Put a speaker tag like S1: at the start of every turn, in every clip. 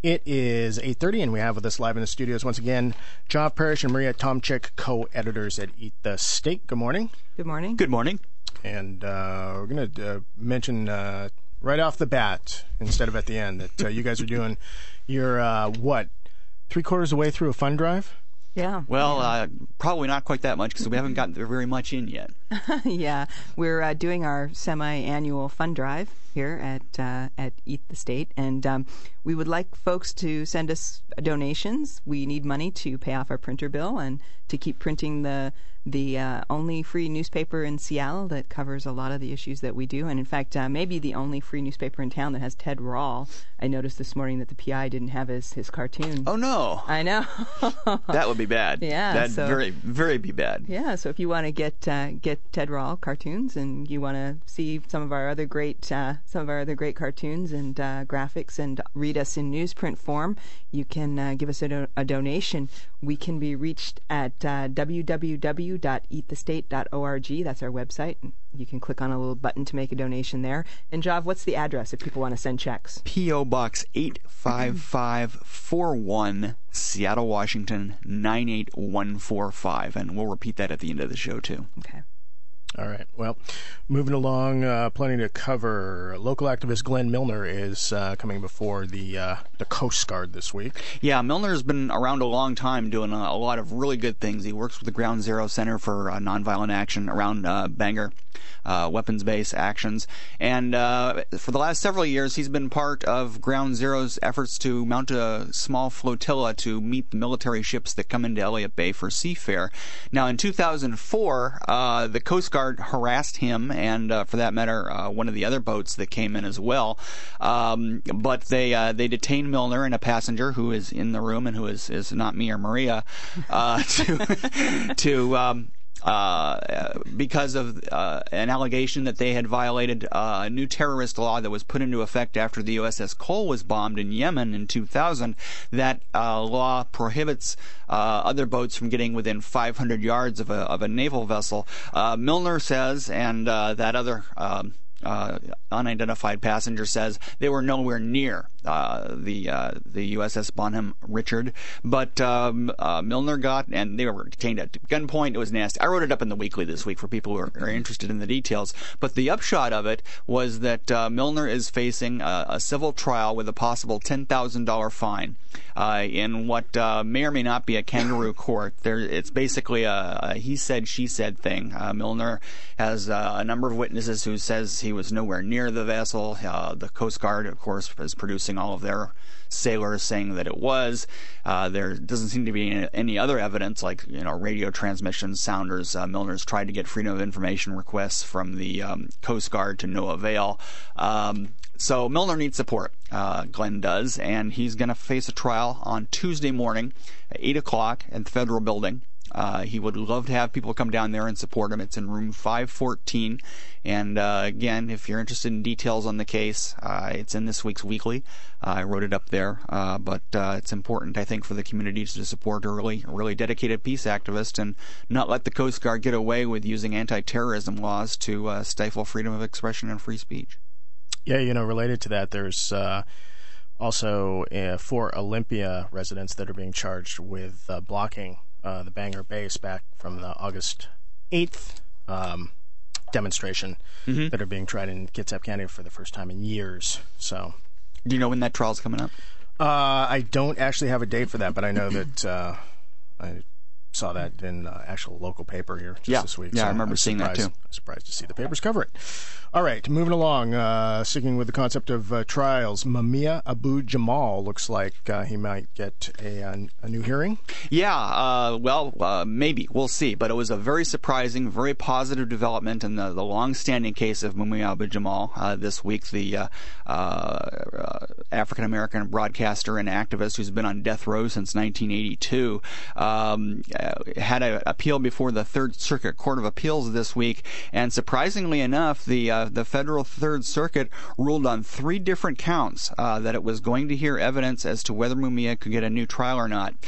S1: It is 8:30, and we have with us live in the studios once again John Parrish and Maria Tomczyk, co-editors at Eat the State. Good morning.
S2: Good morning.
S3: Good morning.
S1: And we're going to mention right off the bat, instead of at the end, that you guys are doing your, three-quarters of the way through a fund drive?
S2: Yeah.
S3: Well, probably not quite that much because we haven't gotten very much in yet.
S2: Yeah. We're doing our semi-annual fund drive here at Eat the State, and we would like folks to send us donations. We need money to pay off our printer bill and to keep printing the only free newspaper in Seattle that covers a lot of the issues that we do, and in fact, maybe the only free newspaper in town that has Ted Rall. I noticed this morning that the PI didn't have his cartoon.
S3: Oh no!
S2: I know.
S3: That would be bad.
S2: Yeah,
S3: that'd very, very be bad.
S2: Yeah, so if you want to get Ted Rall cartoons, and you want to see some of our other great cartoons and graphics, and read us in newsprint form, you can give us a donation. We can be reached at www.eatthestate.org. That's our website. You can click on a little button to make a donation there. And Jav, what's the address if people want to send checks?
S3: P.O. Box 85541, Seattle, Washington 98145. And we'll repeat that at the end of the show, too.
S2: Okay.
S1: All right. Well, moving along, plenty to cover. Local activist Glenn Milner is coming before the Coast Guard this week.
S3: Yeah, Milner's been around a long time doing a lot of really good things. He works with the Ground Zero Center for Nonviolent Action around Bangor, weapons-based actions. And for the last several years, he's been part of Ground Zero's efforts to mount a small flotilla to meet the military ships that come into Elliott Bay for seafair. Now, in 2004, the Coast Guard harassed him and, for that matter, one of the other boats that came in as well. But they detained Milner and a passenger who is in the room and who is not me or Maria because of an allegation that they had violated a new terrorist law that was put into effect after the USS Cole was bombed in Yemen in 2000. That law prohibits other boats from getting within 500 yards of a naval vessel. Milner says, and that other unidentified passenger says they were nowhere near the USS Bonham Richard, but Milner got, and they were detained at gunpoint. It was nasty. I wrote it up in the Weekly this week for people who are interested in the details. But the upshot of it was that Milner is facing a civil trial with a possible $10,000 fine in what may or may not be a kangaroo court. It's basically a he said, she said thing. Milner has a number of witnesses who says he was nowhere near the vessel. The Coast Guard, of course, is producing all of their sailors saying that it was. There doesn't seem to be any other evidence, like radio transmissions, sounders. Milner's tried to get freedom of information requests from the Coast Guard to no avail. So Milner needs support. Glenn does, and he's going to face a trial on Tuesday morning at 8 o'clock at the Federal Building. He would love to have people come down there and support him. It's in room 514. And again, if you're interested in details on the case, it's in this week's Weekly. I wrote it up there. But it's important, I think, for the community to support a really dedicated peace activist and not let the Coast Guard get away with using anti-terrorism laws to stifle freedom of expression and free speech.
S1: Yeah, related to that, there's also 4 Olympia residents that are being charged with blocking the Bangor base back from the August 8th demonstration that are being tried in Kitsap County for the first time in years. So,
S3: do you know when that trial's coming up?
S1: I don't actually have a date for that, but I know that I saw that in actual local paper here this week.
S3: Yeah,
S1: so
S3: I remember seeing that too.
S1: I'm surprised to see the papers cover it. All right, moving along, sticking with the concept of trials, Mumia Abu-Jamal looks like he might get a new hearing.
S3: Yeah, maybe. We'll see. But it was a very surprising, very positive development in the long-standing case of Mumia Abu-Jamal this week, the African-American broadcaster and activist who's been on death row since 1982, had an appeal before the Third Circuit Court of Appeals this week, and surprisingly enough, the federal Third Circuit ruled on 3 different counts that it was going to hear evidence as to whether Mumia could get a new trial or not.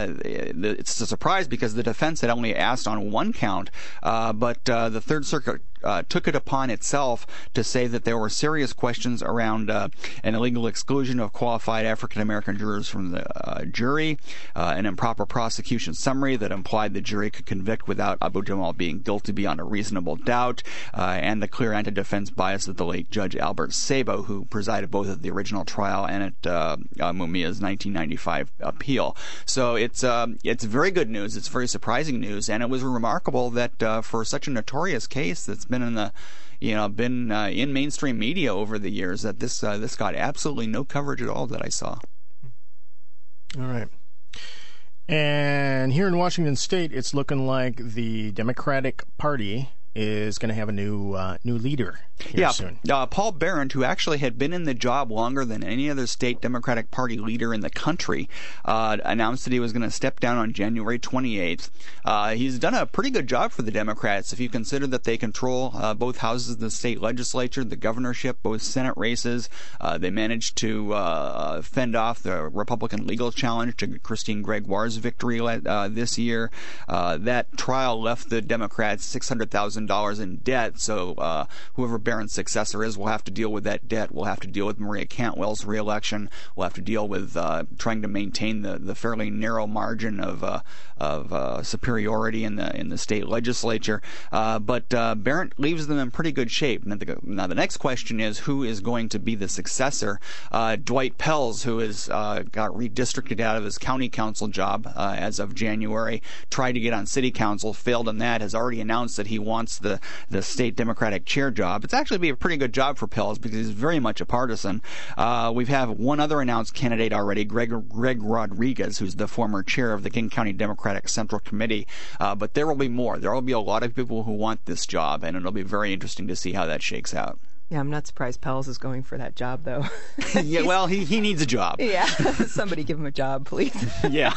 S3: It's a surprise because the defense had only asked on 1 count, but the Third Circuit took it upon itself to say that there were serious questions around an illegal exclusion of qualified African American jurors from the jury, an improper prosecution summary that implied the jury could convict without Abu Jamal being guilty beyond a reasonable doubt, and the clear anti-defense bias of the late Judge Albert Sabo, who presided both at the original trial and at Mumia's 1995 appeal. So it's very good news. It's very surprising news, and it was remarkable that for such a notorious case that's been in mainstream media over the years, that this got absolutely no coverage at all that I saw.
S1: All right. And here in Washington State, it's looking like the Democratic Party is going to have a new leader here soon.
S3: Paul Barron, who actually had been in the job longer than any other state Democratic Party leader in the country, announced that he was going to step down on January 28th. He's done a pretty good job for the Democrats if you consider that they control both houses of the state legislature, the governorship, both Senate races. They managed to fend off the Republican legal challenge to Christine Gregoire's victory this year. That trial left the Democrats $600,000 in debt, so whoever Barron's successor is will have to deal with that debt. We'll have to deal with Maria Cantwell's reelection. We'll have to deal with trying to maintain the fairly narrow margin of superiority in the state legislature. But Barron leaves them in pretty good shape. Now the next question is, who is going to be the successor? Dwight Pelz, who has got redistricted out of his county council job as of January, tried to get on city council, failed in that, has already announced that he wants the state Democratic chair job. It's actually be a pretty good job for Pelz because he's very much a partisan. We have one other announced candidate already, Greg Rodriguez, who's the former chair of the King County Democratic Central Committee. But there will be more. There will be a lot of people who want this job, and it'll be very interesting to see how that shakes out.
S2: Yeah, I'm not surprised Pelz is going for that job, though.
S3: Yeah, well, he needs a job.
S2: Yeah, somebody give him a job, please.
S3: Yeah.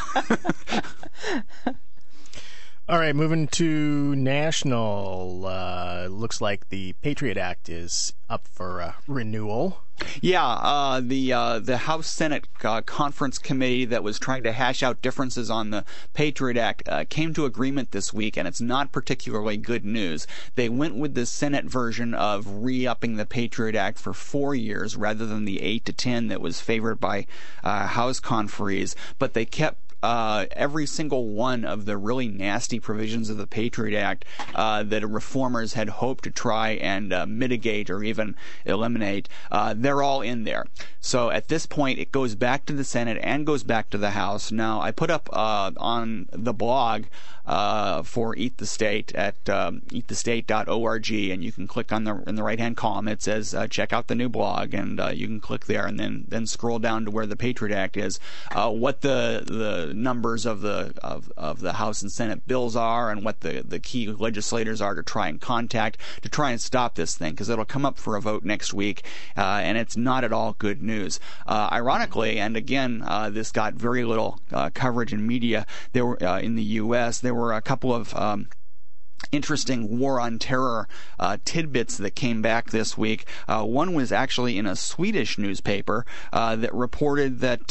S1: All right, moving to national. Looks like the Patriot Act is up for renewal.
S3: Yeah, the House Senate Conference Committee that was trying to hash out differences on the Patriot Act came to agreement this week, and it's not particularly good news. They went with the Senate version of re-upping the Patriot Act for 4 years rather than the 8 to 10 that was favored by House conferees, but they kept every single one of the really nasty provisions of the Patriot Act that reformers had hoped to try and mitigate or even eliminate. They're all in there. So at this point, it goes back to the Senate and goes back to the House. Now, I put up on the blog for Eat the State at eatthestate.org, and you can click on in the right-hand column. It says check out the new blog, and you can click there and then scroll down to where the Patriot Act is. What the numbers of the House and Senate bills are, and what the key legislators are to try and stop this thing, because it'll come up for a vote next week, and it's not at all good news. Ironically, and again, this got very little coverage in media. There were in the U.S. there were a couple of interesting war on terror tidbits that came back this week. One was actually in a Swedish newspaper that reported that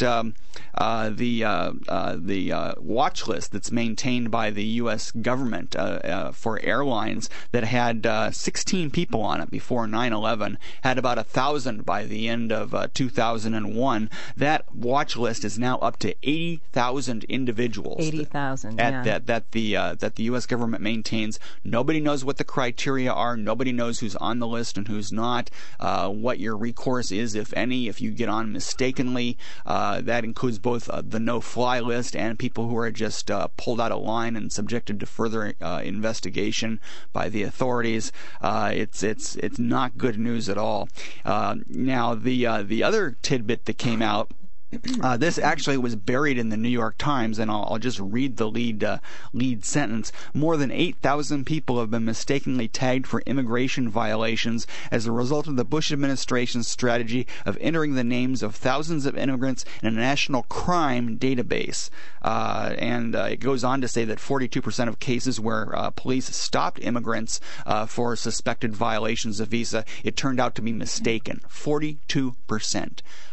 S3: the watch list that's maintained by the U.S. government for airlines that had 16 people on it before 9/11 had about 1,000 by the end of 2001. That watch list is now up to 80,000 individuals.
S2: 80,000,
S3: yeah. That the U.S. government maintains. Nobody knows what the criteria are. Nobody knows who's on the list and who's not. What your recourse is, if any, if you get on mistakenly. That includes both the no-fly list and people who are just pulled out of line and subjected to further investigation by the authorities. It's not good news at all. Now, the other tidbit that came out. This actually was buried in the New York Times, and I'll just read the lead sentence. More than 8,000 people have been mistakenly tagged for immigration violations as a result of the Bush administration's strategy of entering the names of thousands of immigrants in a national crime database. And it goes on to say that 42% of cases where police stopped immigrants for suspected violations of visa, it turned out to be mistaken. 42%.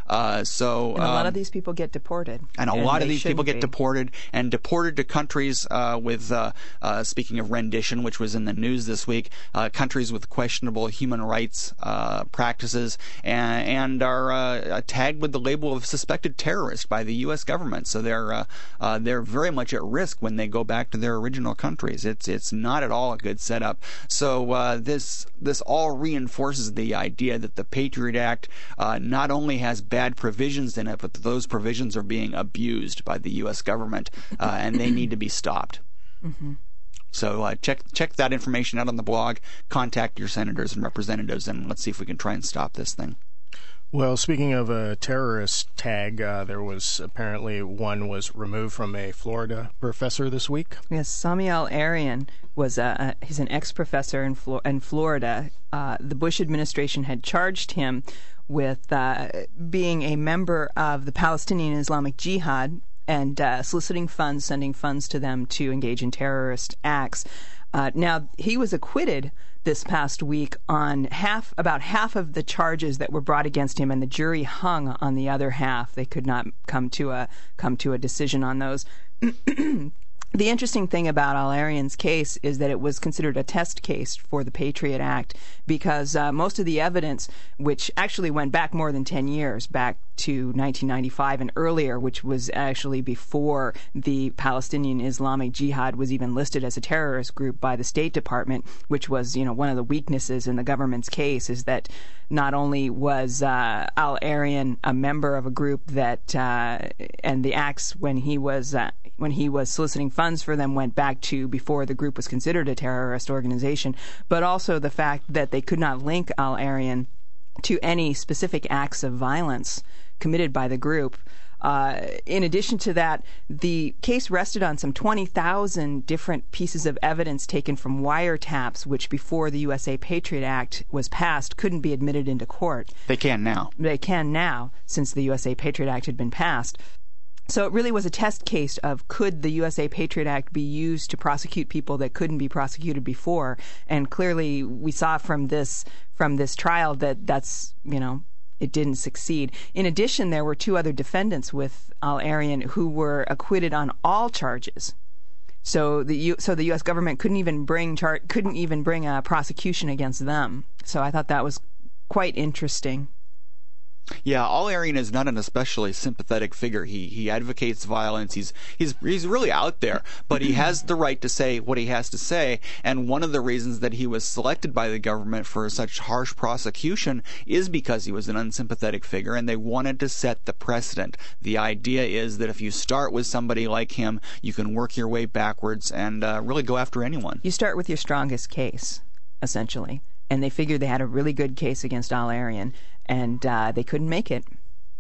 S2: And a lot of these people get deported.
S3: And a lot of these people get deported to countries with, speaking of rendition, which was in the news this week, countries with questionable human rights practices and are tagged with the label of suspected terrorist by the U.S. government. So they're very much at risk when they go back to their original countries. It's not at all a good setup. So this all reinforces the idea that the Patriot Act not only has bad provisions in it, but those provisions are being abused by the U.S. government, and they need to be stopped.
S2: Mm-hmm.
S3: So check that information out on the blog, contact your senators and representatives, and let's see if we can try and stop this thing.
S1: Well, speaking of a terrorist tag, there was apparently one was removed from a Florida professor this week.
S2: Yes, Sami Al-Arian was he's an ex-professor in Florida. The Bush administration had charged him with being a member of the Palestinian Islamic Jihad and soliciting funds, sending funds to them to engage in terrorist acts. Now, he was acquitted this past week on about half of the charges that were brought against him, and the jury hung on the other half. They could not come to a decision on those. The interesting thing about Al-Arian's case is that it was considered a test case for the Patriot Act because most of the evidence, which actually went back more than 10 years, back to 1995 and earlier, which was actually before the Palestinian Islamic Jihad was even listed as a terrorist group by the State Department, which was, one of the weaknesses in the government's case is that not only was Al-Arian a member of a group that, and the acts when he was soliciting funds for them went back to before the group was considered a terrorist organization, but also the fact that they could not link Al-Arian to any specific acts of violence committed by the group. In addition to that, the case rested on some 20,000 different pieces of evidence taken from wiretaps, which before the USA Patriot Act was passed couldn't be admitted into court.
S3: They can now.
S2: They can now, since the USA Patriot Act had been passed. So it really was a test case of could the USA Patriot Act be used to prosecute people that couldn't be prosecuted before, and clearly we saw from this trial that's it didn't succeed. In addition, there were two other defendants with Al-Arian who were acquitted on all charges. So the U.S. government couldn't even bring a prosecution against them. So I thought that was quite interesting.
S3: Yeah, Al-Arian is not an especially sympathetic figure. He advocates violence. He's really out there, but he has the right to say what he has to say. And one of the reasons that he was selected by the government for such harsh prosecution is because he was an unsympathetic figure, and they wanted to set the precedent. The idea is that if you start with somebody like him, you can work your way backwards and really go after anyone.
S2: You start with your strongest case, essentially. And they figured they had a really good case against Al-Arian, and they couldn't make it.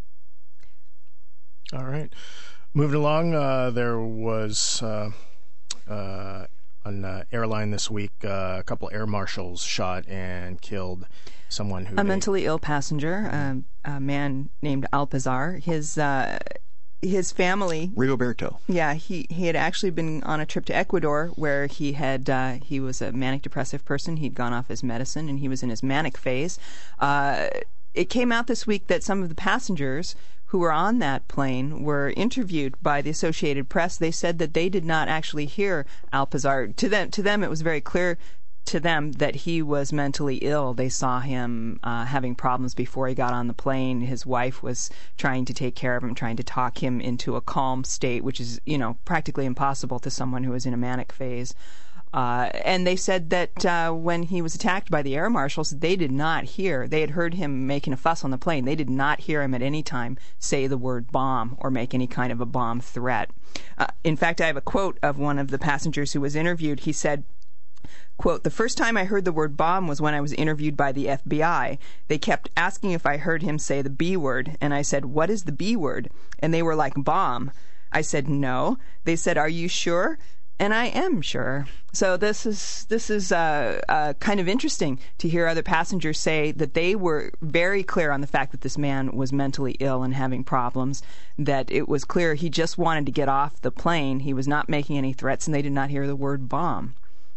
S1: All right. Moving along, there was an airline this week, a couple air marshals shot and killed someone who...
S2: A mentally ill passenger, a man named Alpizar. His family...
S3: Rigoberto.
S2: Yeah, he had actually been on a trip to Ecuador where he was a manic depressive person. He'd gone off his medicine and he was in his manic phase. It came out this week that some of the passengers who were on that plane were interviewed by the Associated Press. They said that they did not actually hear Alpizar. To them, it was very clear to them that he was mentally ill. They saw him having problems before he got on the plane. His wife was trying to take care of him, trying to talk him into a calm state, which is, practically impossible to someone who is in a manic phase. And they said that when he was attacked by the air marshals, they did not hear. They had heard him making a fuss on the plane. They did not hear him at any time say the word bomb or make any kind of a bomb threat. In fact, I have a quote of one of the passengers who was interviewed. He said, quote, "The first time I heard the word bomb was when I was interviewed by the FBI. They kept asking if I heard him say the B word, and I said, 'What is the B word?' And they were like, 'Bomb.' I said, 'No.' They said, 'Are you sure?' And I am sure." So this is kind of interesting to hear other passengers say that they were very clear on the fact that this man was mentally ill and having problems, that it was clear he just wanted to get off the plane. He was not making any threats, and they did not hear the word bomb.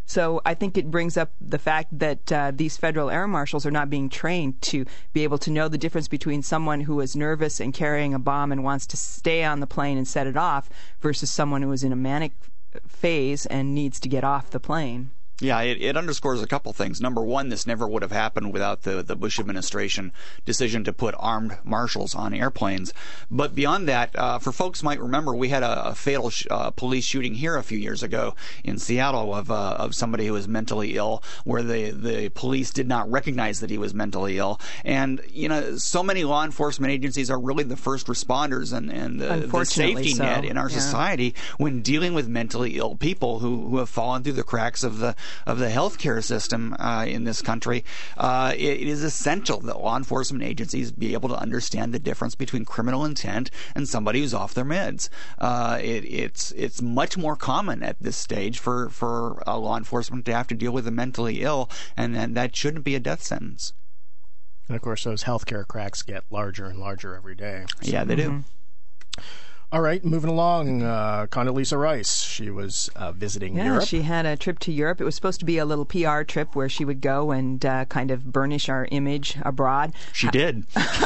S2: So I think it brings up the fact that these federal air marshals are not being trained to be able to know the difference between someone who is nervous and carrying a bomb and wants to stay on the plane and set it off versus someone who is in a manic phase and needs to get off the plane.
S3: Yeah, it underscores a couple things. Number one, this never would have happened without the Bush administration decision to put armed marshals on airplanes. But beyond that, for folks might remember, we had a fatal police shooting here a few years ago in Seattle of somebody who was mentally ill, where the police did not recognize that he was mentally ill. And, so many law enforcement agencies are really the first responders and the safety net in our society when dealing with mentally ill people who have fallen through the cracks of the healthcare system in this country. It is essential that law enforcement agencies be able to understand the difference between criminal intent and somebody who's off their meds. It's much more common at this stage for law enforcement to have to deal with the mentally ill, and that shouldn't be a death sentence.
S1: And of course, those healthcare cracks get larger and larger every day.
S3: So. Yeah, they do.
S1: All right, moving along, Condoleezza Rice. She was visiting Europe.
S2: Yeah, she had a trip to Europe. It was supposed to be a little PR trip where she would go and kind of burnish our image abroad.
S3: She did.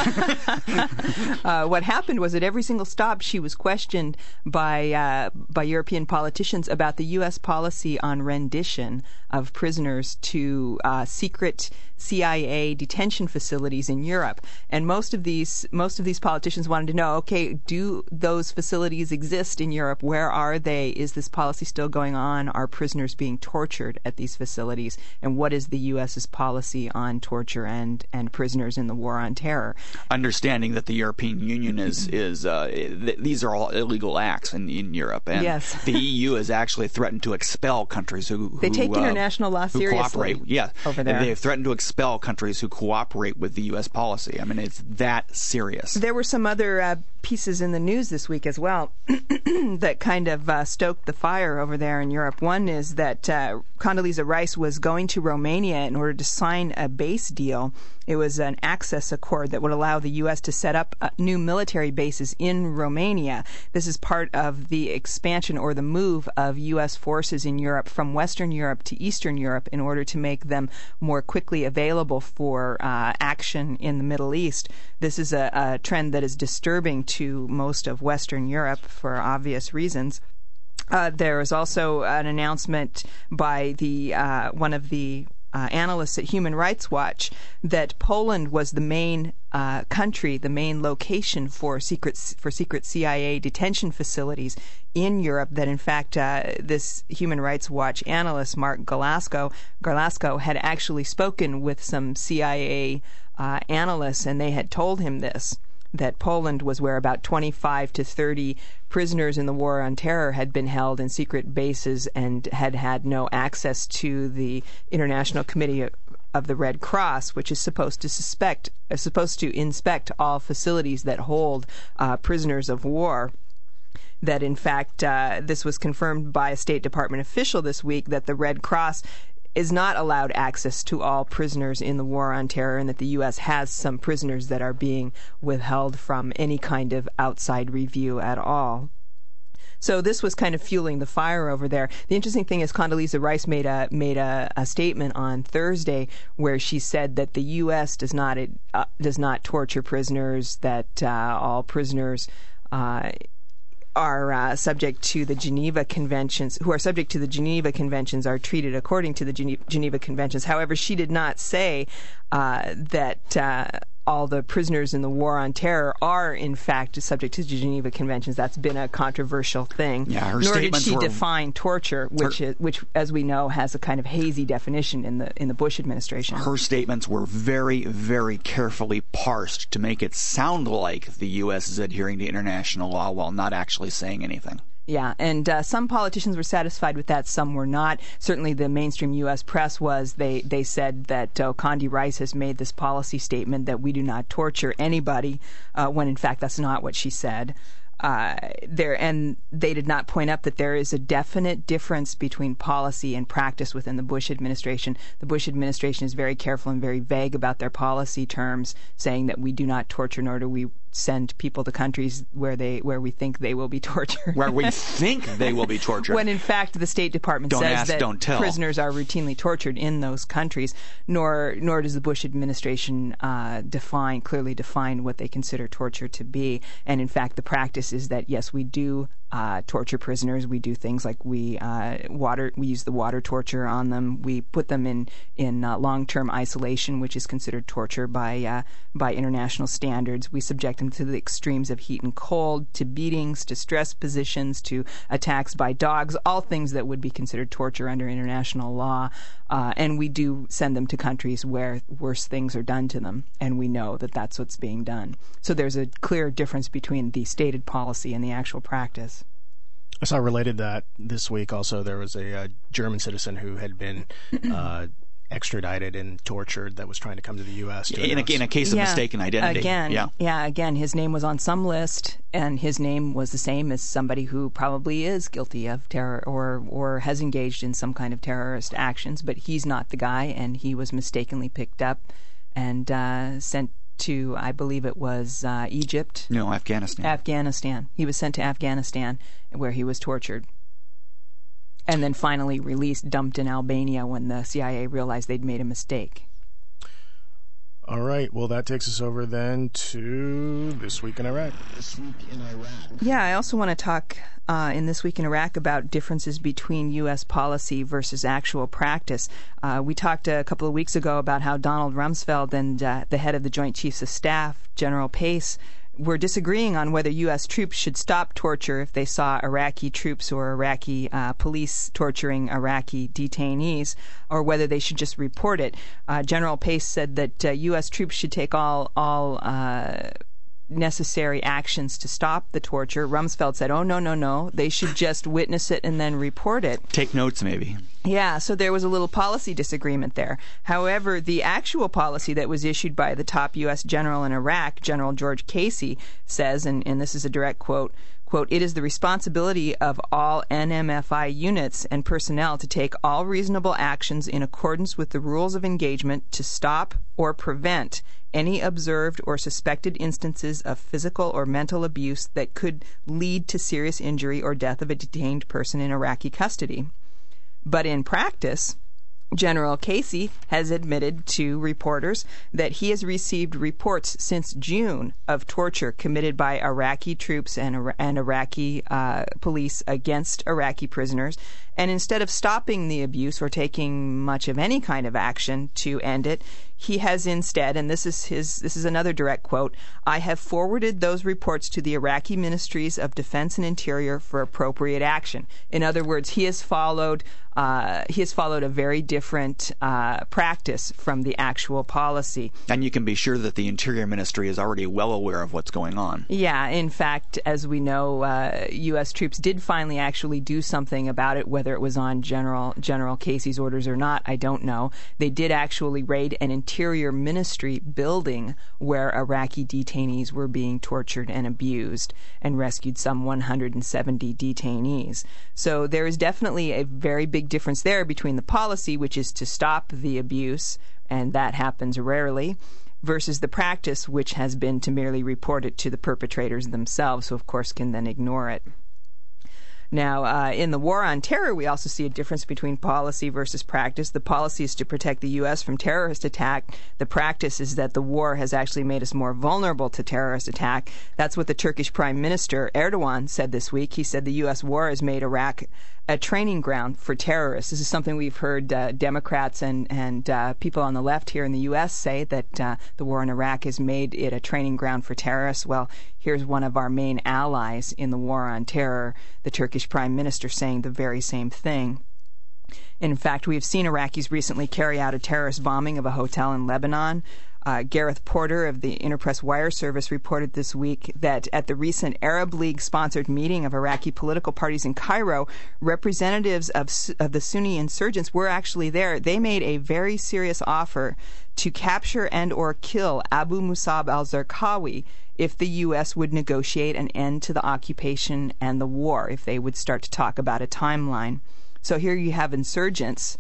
S2: What happened was at every single stop, she was questioned by European politicians about the U.S. policy on rendition of prisoners to secret CIA detention facilities in Europe. And most of these politicians wanted to know, okay, do those facilities exist in Europe? Where are they? Is this policy still going on? Are prisoners being tortured at these facilities? And what is the U.S.'s policy on torture and prisoners in the war on terror?
S3: Understanding that the European Union is these are all illegal acts in Europe, and
S2: yes.
S3: The EU has actually threatened to expel countries who
S2: they take international law seriously.
S3: Cooperate. Yeah,
S2: over there.
S3: They have threatened to expel countries who cooperate with the U.S. policy. I mean, it's that serious.
S2: There were some other pieces in the news this week as well that kind of stoked the fire over there in Europe. One is that Condoleezza Rice was going to Romania in order to sign a base deal. It was an access accord that would allow the U.S. to set up new military bases in Romania. This is part of the expansion or the move of U.S. forces in Europe from Western Europe to Eastern Europe in order to make them more quickly available for action in the Middle East. This is a trend that is disturbing to most of Western Europe for obvious reasons. There is also an announcement by one of the analysts at Human Rights Watch that Poland was the main country, the main location for secret CIA detention facilities in Europe. That in fact, this Human Rights Watch analyst, Mark Garlasco, had actually spoken with some CIA analysts, and they had told him this, that Poland was where about 25 to 30 prisoners in the war on terror had been held in secret bases and had had no access to the International Committee of the Red Cross, which is supposed to inspect all facilities that hold prisoners of war. That in fact, this was confirmed by a State Department official this week, that the Red Cross is not allowed access to all prisoners in the war on terror, and that the U.S. has some prisoners that are being withheld from any kind of outside review at all. So this was kind of fueling the fire over there. The interesting thing is Condoleezza Rice made a statement on Thursday where she said that the U.S. does not torture prisoners, that all prisoners are subject to the Geneva Conventions, who are subject to the Geneva Conventions are treated according to the Geneva Conventions. However, she did not say that all the prisoners in the war on terror are, in fact, subject to the Geneva Conventions. That's been a controversial thing.
S3: Yeah, her
S2: Nor did
S3: statements
S2: she
S3: were
S2: define torture, which, as we know, has a kind of hazy definition in the Bush administration.
S3: Her statements were very, very carefully parsed to make it sound like the U.S. is adhering to international law while not actually saying anything.
S2: Yeah, and some politicians were satisfied with that, some were not. Certainly the mainstream U.S. press was. They said that Condi Rice has made this policy statement that we do not torture anybody, when in fact that's not what she said. And they did not point up that there is a definite difference between policy and practice within the Bush administration. The Bush administration is very careful and very vague about their policy terms, saying that we do not torture, nor do we send people to countries where we think they will be tortured.
S3: Where we think they will be tortured.
S2: When in fact the State Department says that prisoners are routinely tortured in those countries. Nor does the Bush administration clearly define what they consider torture to be. And in fact, the practice is that yes, we do torture prisoners. We do things like we use the water torture on them. We put them in long-term isolation, which is considered torture by international standards. We subject them to the extremes of heat and cold, to beatings, to stress positions, to attacks by dogs, all things that would be considered torture under international law. And we do send them to countries where worse things are done to them, and we know that that's what's being done. So there's a clear difference between the stated policy and the actual practice.
S1: I saw related that this week also there was a German citizen who had been extradited and tortured that was trying to come to the U.S.
S3: In a case of mistaken identity.
S2: Again, his name was on some list, and his name was the same as somebody who probably is guilty of terror or has engaged in some kind of terrorist actions, but he's not the guy, and he was mistakenly picked up and sent to, I believe it was Egypt.
S3: No, Afghanistan.
S2: Afghanistan. He was sent to Afghanistan, where he was tortured. And then finally released, dumped in Albania when the CIA realized they'd made a mistake.
S1: All right. Well, that takes us over then to This Week in Iraq.
S4: This Week in Iraq.
S2: Yeah, I also want to talk in This Week in Iraq about differences between U.S. policy versus actual practice. We talked a couple of weeks ago about how Donald Rumsfeld and the head of the Joint Chiefs of Staff, General Pace, were disagreeing on whether U.S. troops should stop torture if they saw Iraqi troops or Iraqi police torturing Iraqi detainees, or whether they should just report it. General Pace said that U.S. troops should take all necessary actions to stop the torture. Rumsfeld said, no, they should just witness it and then report it.
S3: Take notes, maybe.
S2: Yeah, so there was a little policy disagreement there. However, the actual policy that was issued by the top U.S. general in Iraq, General George Casey, says, and this is a direct quote, "It is the responsibility of all NMFI units and personnel to take all reasonable actions in accordance with the rules of engagement to stop or prevent any observed or suspected instances of physical or mental abuse that could lead to serious injury or death of a detained person in Iraqi custody." But in practice, General Casey has admitted to reporters that he has received reports since June of torture committed by Iraqi troops and Iraqi police against Iraqi prisoners. And instead of stopping the abuse or taking much of any kind of action to end it, he has instead, and this is another direct quote, "I have forwarded those reports to the Iraqi Ministries of Defense and Interior for appropriate action." In other words, he has followed a very different practice from the actual policy.
S3: And you can be sure that the Interior Ministry is already well aware of what's going on.
S2: Yeah, in fact, as we know, U.S. troops did finally actually do something about it. Whether it was on General Casey's orders or not, I don't know. They did actually raid an Interior Ministry building where Iraqi detainees were being tortured and abused, and rescued some 170 detainees. So there is definitely a very big difference there between the policy, which is to stop the abuse, and that happens rarely, versus the practice, which has been to merely report it to the perpetrators themselves, who of course can then ignore it. Now, in the war on terror, we also see a difference between policy versus practice. The policy is to protect the U.S. from terrorist attack. The practice is that the war has actually made us more vulnerable to terrorist attack. That's what the Turkish Prime Minister Erdogan said this week. He said the U.S. war has made Iraq a training ground for terrorists. This is something we've heard Democrats and people on the left here in the U.S. say, that the war in Iraq has made it a training ground for terrorists. Well, here's one of our main allies in the war on terror, the Turkish Prime Minister, saying the very same thing. In fact, we have seen Iraqis recently carry out a terrorist bombing of a hotel in Lebanon. Gareth Porter of the Interpress Wire Service reported this week that at the recent Arab League-sponsored meeting of Iraqi political parties in Cairo, representatives of the Sunni insurgents were actually there. They made a very serious offer to capture and or kill Abu Musab al-Zarqawi if the U.S. would negotiate an end to the occupation and the war, if they would start to talk about a timeline. So here you have insurgents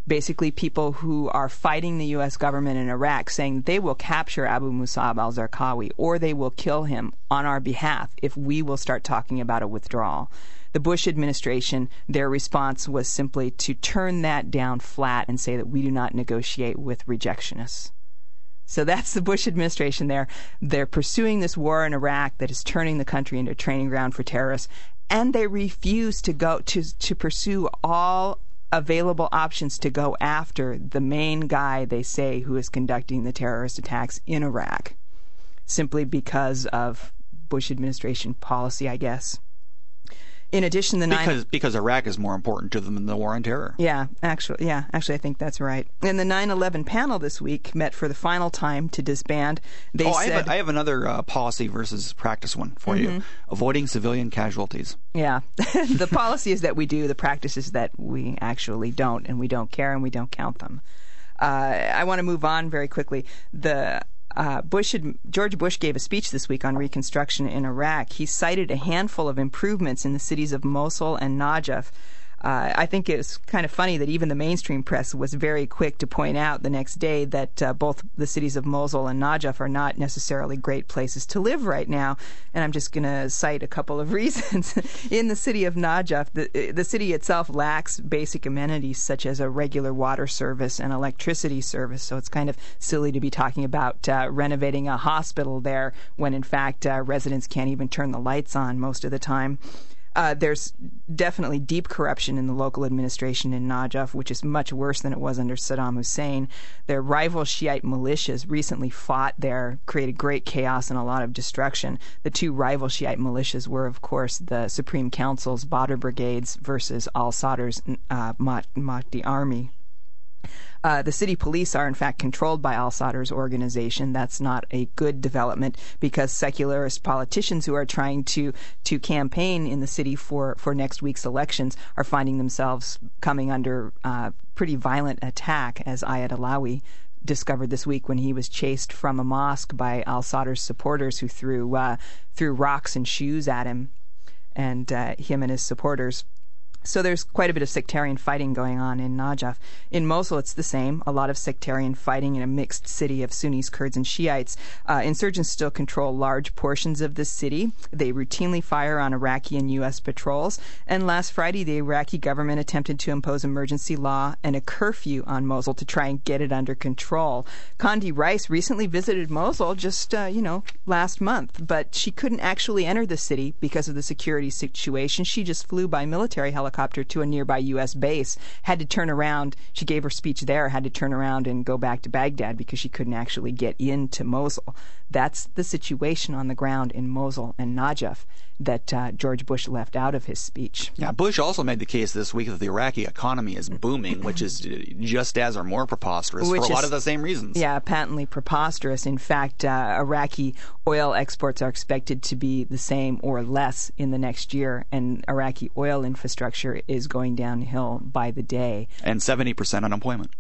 S2: basically people who are fighting the U.S. government in Iraq, saying they will capture Abu Musab al-Zarqawi or they will kill him on our behalf if we will start talking about a withdrawal. The Bush administration, their response was simply to turn that down flat and say that we do not negotiate with rejectionists. So that's the Bush administration there. They're pursuing this war in Iraq that is turning the country into a training ground for terrorists, and they refuse to go to pursue all available options to go after the main guy they say who is conducting the terrorist attacks in Iraq, simply because of Bush administration policy, I guess. In addition,
S3: because Iraq is more important to them than the war on terror.
S2: Actually, I think that's right. And the 9/11 panel this week met for the final time to disband.
S3: I have another policy versus practice one for you: avoiding civilian casualties.
S2: Yeah, the policy is that we do. The practice is that we actually don't, and we don't care, and we don't count them. I want to move on very quickly. George Bush gave a speech this week on reconstruction in Iraq. He cited a handful of improvements in the cities of Mosul and Najaf. I think it's kind of funny that even the mainstream press was very quick to point out the next day that both the cities of Mosul and Najaf are not necessarily great places to live right now. And I'm just going to cite a couple of reasons. In the city of Najaf, the city itself lacks basic amenities such as a regular water service and electricity service. So it's kind of silly to be talking about renovating a hospital there when, in fact, residents can't even turn the lights on most of the time. There's definitely deep corruption in the local administration in Najaf, which is much worse than it was under Saddam Hussein. Their rival Shiite militias recently fought there, created great chaos and a lot of destruction. The two rival Shiite militias were, of course, the Supreme Council's Badr Brigades versus al-Sadr's Mahdi Army. The city police are, in fact, controlled by al-Sadr's organization. That's not a good development because secularist politicians who are trying to campaign in the city for next week's elections are finding themselves coming under pretty violent attack, as Ayad Alawi discovered this week when he was chased from a mosque by al-Sadr's supporters who threw rocks and shoes at him and him and his supporters. So there's quite a bit of sectarian fighting going on in Najaf. In Mosul, it's the same. A lot of sectarian fighting in a mixed city of Sunnis, Kurds, and Shiites. Insurgents still control large portions of the city. They routinely fire on Iraqi and U.S. patrols. And last Friday, the Iraqi government attempted to impose emergency law and a curfew on Mosul to try and get it under control. Condi Rice recently visited Mosul just, last month, but she couldn't actually enter the city because of the security situation. She just flew by military helicopter to a nearby U.S. base, had to turn around. She gave her speech there, had to turn around and go back to Baghdad because she couldn't actually get into Mosul. That's the situation on the ground in Mosul and Najaf that George Bush left out of his speech.
S3: Yeah, Bush also made the case this week that the Iraqi economy is booming, which is just as or more preposterous for a lot of the same reasons.
S2: Yeah, patently preposterous. In fact, Iraqi oil exports are expected to be the same or less in the next year, and Iraqi oil infrastructure is going downhill by the day.
S3: And 70% unemployment.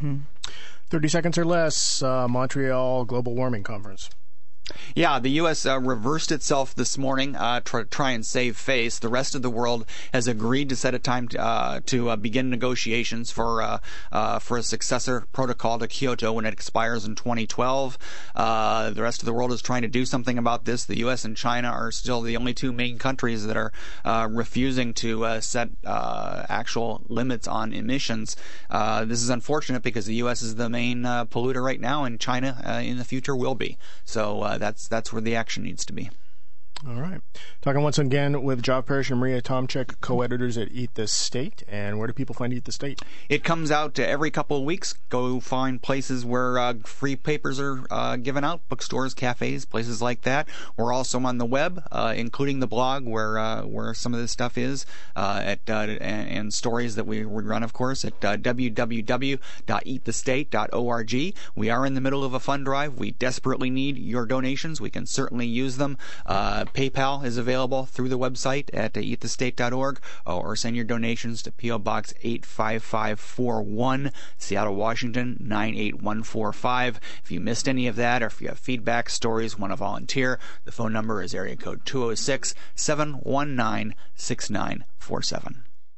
S1: 30 seconds or less, Montreal Global Warming Conference.
S3: Yeah, the U.S. reversed itself this morning to try and save face. The rest of the world has agreed to set a time to begin negotiations for a successor protocol to Kyoto when it expires in 2012. The rest of the world is trying to do something about this. The U.S. and China are still the only two main countries that are refusing to set actual limits on emissions. This is unfortunate because the U.S. is the main polluter right now, and China in the future will be. So that's where the action needs to be.
S1: All right. Talking once again with Joff Parrish and Maria Tomczyk, co-editors at Eat the State. And where do people find Eat the State?
S3: It comes out every couple of weeks. Go find places where free papers are given out, bookstores, cafes, places like that. We're also on the web, including the blog where some of this stuff is, and stories that we run, of course, at www.eatthestate.org. We are in the middle of a fund drive. We desperately need your donations. We can certainly use them. PayPal is available through the website at eatthestate.org, or send your donations to P.O. Box 85541, Seattle, Washington 98145. If you missed any of that, or if you have feedback, stories, want to volunteer, the phone number is area code 206-719-6947.